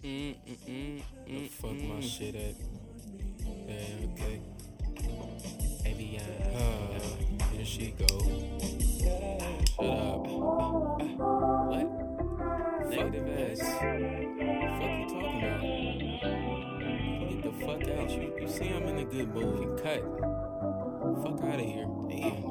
The fuck my shit at? Yeah, okay. Avion. Here she go. Shut up. What? Negative ass. Fuck you talking about? Get the fuck out. You see I'm in a good mood. You cut. Fuck out of here. Damn,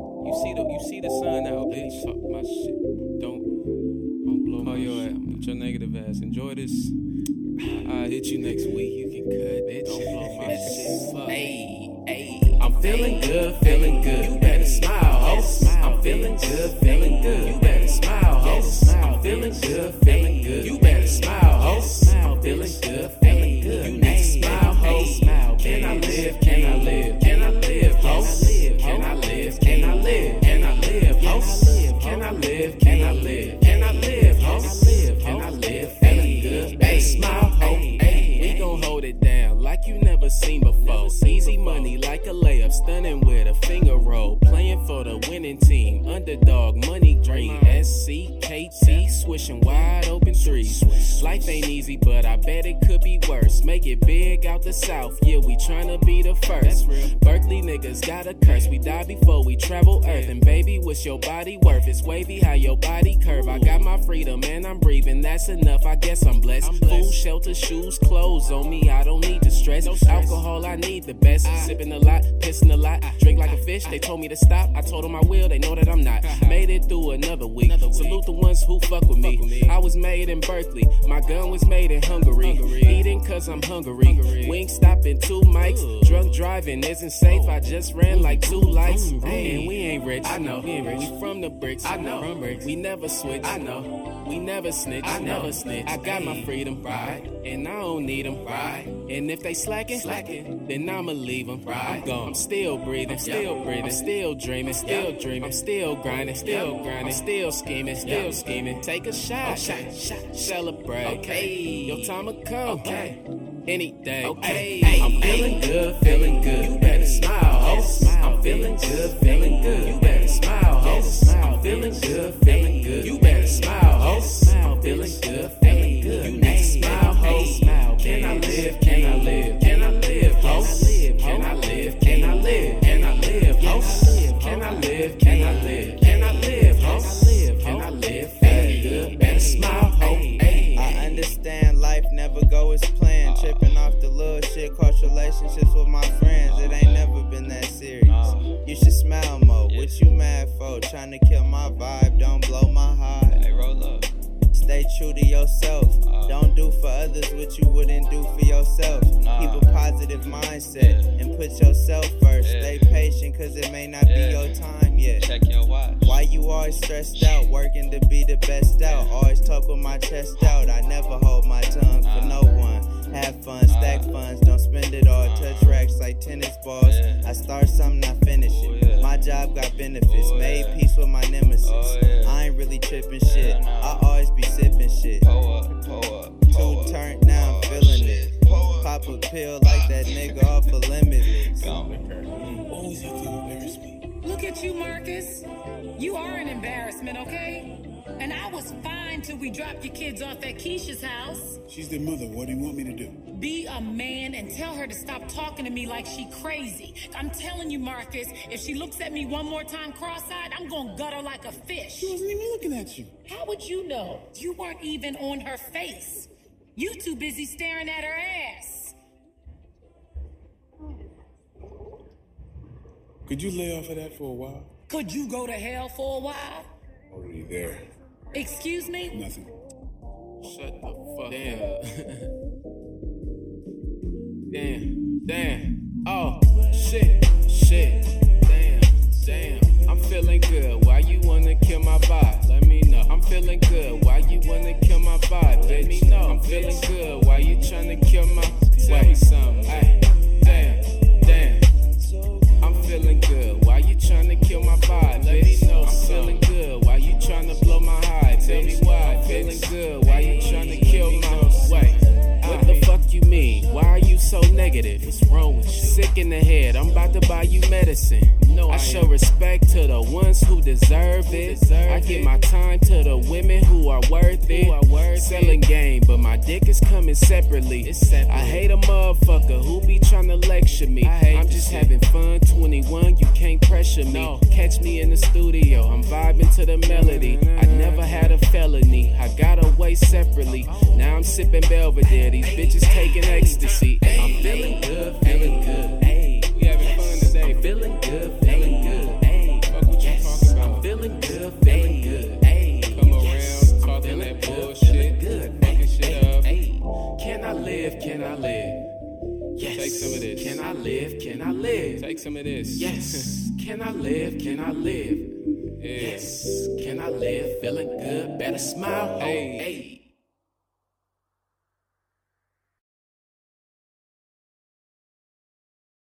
you see the sun out, bitch. Fuck my shit. Don't blow my your ass. With your negative ass. Enjoy this. I'll hit you next week. You can cut, bitch. Don't blow my shit. Fuck. Hey. I'm feeling good, feeling good. You better smile, ho. I'm feeling good, feeling good. You better smile, ho. I'm feeling good, feeling good. You better smile, ho. I'm feeling good, feeling good. You need to smile, ho. Can I live? Can I live? Can I live, ho? Can I live? Can I live? Can I live, ho? Can I live? Can I live? Can I live, ho? Can I live? Feeling good. Hey, smile, ho. We gon' hold it down like you never seen before. Easy money like a layup, stunning with a finger roll. Playing for the winning team, underdog, money green. SCKT, swishing wide open threes. Life ain't easy, but I bet it could be worse. Make it big out the south, yeah, we tryna be the first. Berkeley niggas got a curse, we die before we travel earth. And baby, what's your body worth? It's wavy how your body curve. I got my freedom and I'm breathing, that's enough, I guess I'm blessed. Food, shelter, shoes, clothes on me, I don't need to stress. Alcohol, I need the best. Sipping a lot, pissing a lot, drink like a fish. They told me to stop, I told them I will, they know that I'm not. Made it through another week. Salute the ones who fuck with me. I was made in Berkeley, my gun was made in Hungary. Eating cause I'm hungry. We ain't stopping 2 mics. Drunk driving isn't safe, I just ran like 2 lights. And we ain't rich, I know. We from the bricks, I know. We never switch, I know. We never snitch, I never snitch. I got my freedom, right? And I don't need them, right? And if they slacking, then I'ma leave them. I'm gone. I'm still breathing, I'm still dreaming, I'm still grinding, I'm still scheming, Take a shot, celebrate. Okay, your time will come. Okay, any day. Okay, I'm feeling good, feeling good. You better smile, ho. I'm feeling good, feeling good. You better smile, ho. I'm feeling good, feeling good. You better smile, ho. I'm feeling good, feeling good. You need to smile, ho. Can I live? Can I live? Can I live, ho? Can I live? Can I live? Can I live, ho? Can I live? Can I live? Can I live, ho? Can I live? Feeling good, better smile, ho. I understand life never go as planned. Tripping off the little shit, cost relationships with my friends. It ain't never been that serious. You should smile more. What you mad for? Trying to kill my vibe, don't blow my high. Hey, roll up. Stay true to yourself. Don't do for others what you wouldn't do for yourself. Keep a positive mindset and put yourself first. Stay patient cause it may not be your time yet. Check your watch. Why you always stressed out, working to be the best out? Always talk with my chest out. I never hold my tongue for no one. Have fun, stack funds, don't spend it all. Touch racks like tennis balls. I start something, I finish it. My job got benefits, made peace with my nemesis. I ain't really tripping shit, I always be sipping shit. Two turned, now I'm feeling it. Pop a pill like that nigga off of Limitless. Always have to embarrass me. Look at you, Marcus. You are an embarrassment, okay? And I was fine till we dropped your kids off at Keisha's house. She's their mother. What do you want me to do? Be a man and tell her to stop talking to me like she crazy. I'm telling you, Marcus, if she looks at me one more time cross-eyed, I'm gonna gut her like a fish. She wasn't even looking at you. How would you know? You weren't even on her face. You too busy staring at her ass. Could you lay off of that for a while? Could you go to hell for a while? Already there. Excuse me? Nothing. Shut the fuck Damn. Oh, shit. Damn. I'm feeling good. Why you wanna kill my vibe? Let me know. I'm feeling good. Why you wanna kill my vibe? Let me know. I'm feeling good. Why you tryna kill my? Tell me something. Ay, damn. I'm feeling good. Why you tryna kill my vibe? Let me know. I'm feeling good. Why you tryna blow my high? Tell me why. I'm feeling good. Why you tryna kill my way? What the fuck you mean? Why are you so negative? What's wrong with you? Sick in the head. I'm about to buy you medicine. I show respect to the ones who deserve it. I give my time to the women who are worth it. Selling game, but my My dick is coming separately. I hate a motherfucker who be tryna lecture me. I'm just having fun, 21, you can't pressure me. Catch me in the studio, I'm vibing to the melody. I never had a felony, I got away separately. Now I'm sipping Belvedere, these bitches taking ecstasy. I'm feeling good, feeling good. We having fun today, feeling good, feeling good. Fuck what you talking about. I'm feeling good, feeling good. Come around talking that bullshit, fucking shit up. Can I live? Can I live? Yes. Take some of this. Can I live? Can I live? Take some of this. Yes. Can I live? Can I live? Yes. Can I live? Feeling good. Better smile. Hey.